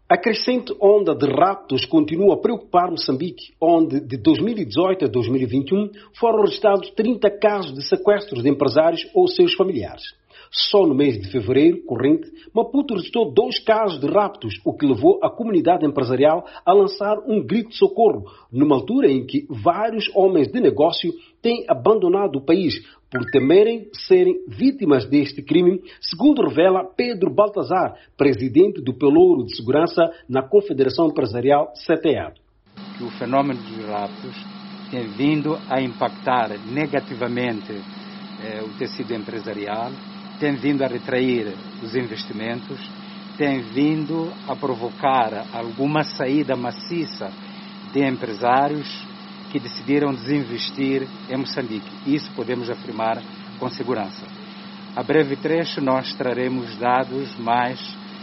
A crescente onda de raptos continua a preocupar Moçambique, onde de 2018 a 2021 foram registrados 30 casos de sequestros de empresários ou seus familiares. Só no mês de fevereiro corrente, Maputo registrou 2 casos de raptos, o que levou a comunidade empresarial a lançar um grito de socorro, numa altura em que vários homens de negócio têm abandonado o país por temerem serem vítimas deste crime, segundo revela Pedro Baltazar, presidente do Pelouro de Segurança na Confederação Empresarial CTA. Que o fenômeno dos raptos tem vindo a impactar negativamente o tecido empresarial, tem vindo a retrair os investimentos, tem vindo a provocar alguma saída maciça de empresários que decidiram desinvestir em Moçambique. Isso podemos afirmar com segurança. A breve trecho nós traremos dados mais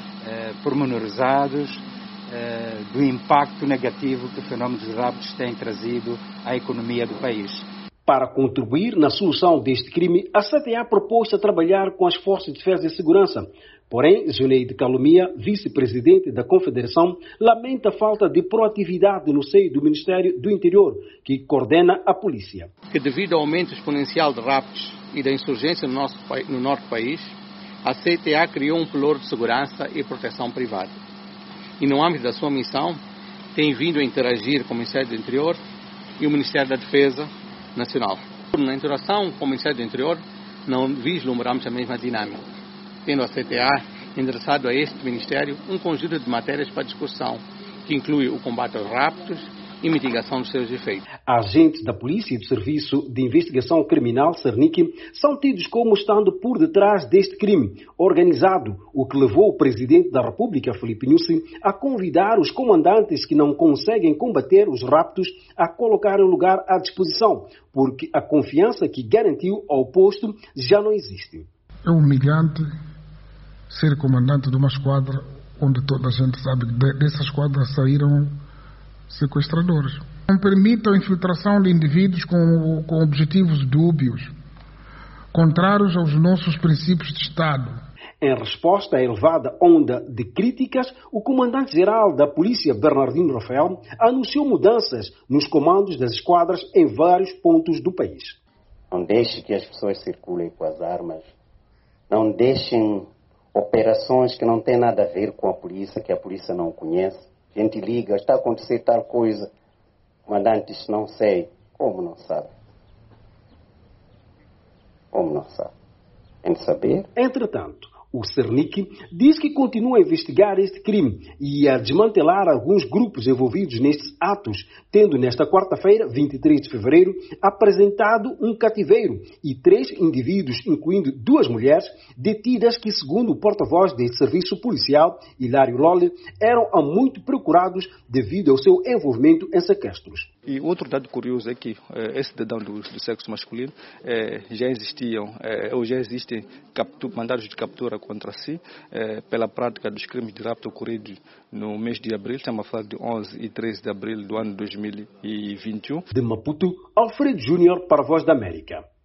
pormenorizados do impacto negativo que o fenômeno dos raptos tem trazido à economia do país. Para contribuir na solução deste crime, a CTA propôs a trabalhar com as Forças de Defesa e Segurança. Porém, Zuneide Calomia, vice-presidente da Confederação, lamenta a falta de proatividade no seio do Ministério do Interior, que coordena a polícia. Que devido ao aumento exponencial de raptos e da insurgência no norte do país, a CTA criou um pelouro de segurança e proteção privada. E no âmbito da sua missão, tem vindo a interagir com o Ministério do Interior e o Ministério da Defesa Nacional. Na interação com o Ministério do Interior, não vislumbramos a mesma dinâmica, tendo a CTA endereçado a este Ministério um conjunto de matérias para discussão, que inclui o combate aos raptos e mitigação dos seus efeitos. Agentes da Polícia e do Serviço de Investigação Criminal, Cernic, são tidos como estando por detrás deste crime organizado, o que levou o Presidente da República, Filipe Nyusi, a convidar os comandantes que não conseguem combater os raptos a colocar o lugar à disposição, porque a confiança que garantiu ao posto já não existe. É humilhante ser comandante de uma esquadra onde toda a gente sabe que dessa esquadra saíram sequestradores. Não permitam a infiltração de indivíduos com objetivos dúbios, contrários aos nossos princípios de Estado. Em resposta à elevada onda de críticas, o comandante-geral da Polícia, Bernardino Rafael, anunciou mudanças nos comandos das esquadras em vários pontos do país. Não deixe que as pessoas circulem com as armas. Não deixem operações que não têm nada a ver com a polícia, que a polícia não conhece. A gente liga, está a acontecer tal coisa. Comandantes, não sei. Como não sabe? Como não sabe? Tem de saber. Entretanto, o Cernic diz que continua a investigar este crime e a desmantelar alguns grupos envolvidos nestes atos, tendo nesta quarta-feira, 23 de fevereiro, apresentado um cativeiro e 3 indivíduos, incluindo 2 mulheres, detidas que, segundo o porta-voz deste serviço policial, Hilário Lolli, eram há muito procurados devido ao seu envolvimento em sequestros. E outro dado curioso é que esse cidadão do sexo masculino já existiam, ou já existem mandados de captura contra si pela prática dos crimes de rapto ocorridos no mês de abril, estamos a falar de 11 e 13 de abril do ano 2021. De Maputo, Alfredo Júnior para a Voz da América.